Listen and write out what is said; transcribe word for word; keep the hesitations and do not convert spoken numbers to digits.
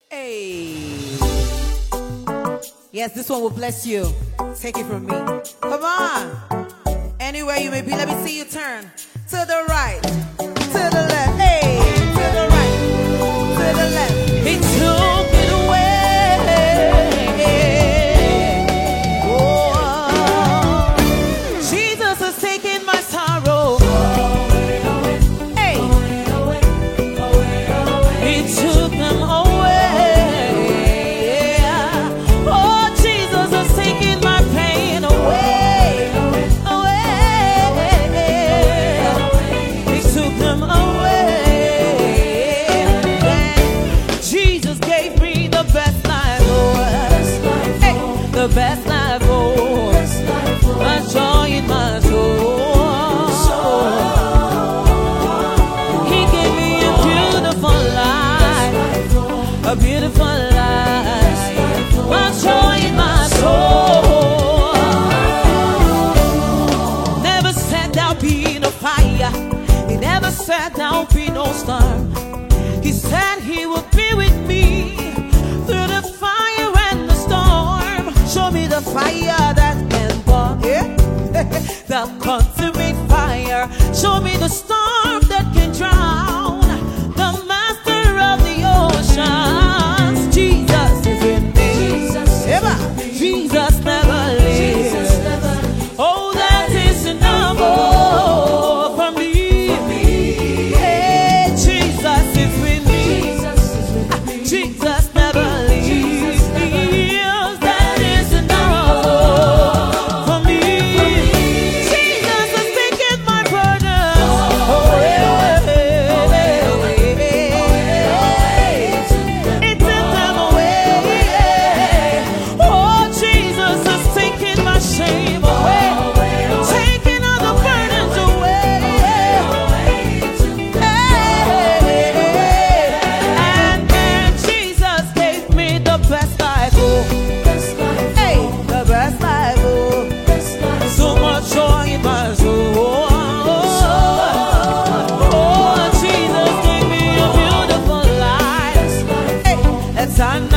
Hey. Yes, this one will bless you. Take it from me. Come on. Anywhere you may be, let me see you turn. To the right, to the left. Hey, to the right, to the left. He took it away. Oh, Jesus has taken my sorrow. Hey, He took them away. Oh, Jesus has taken my pain away. Away. He took them away. Jesus gave me the best life, oh, hey, the best life, oh, my joy in my soul. He gave me a beautiful life, a beautiful life, my joy in my soul. Never said there'll be no fire. He never said there'll be no storm. He said He would be with me through the fire and the storm. Show me the fire that can burn, yeah? The consuming fire. Show me the storm that can drown the master of the oceans. Jesus is with me. Jesus never leaves. Oh, that is enough, oh, for me. Hey, Jesus is with me. Jesus never leaves. That is enough, oh, for me. Jesus has taken my burdens away. It took them away. Oh, Jesus has taken my shame away. Taking all the burdens away. And then Jesus gave me the best life, oh. Hey, the best life, oh. So much joy in my soul. Oh, Jesus gave me a beautiful life. Hey, that's I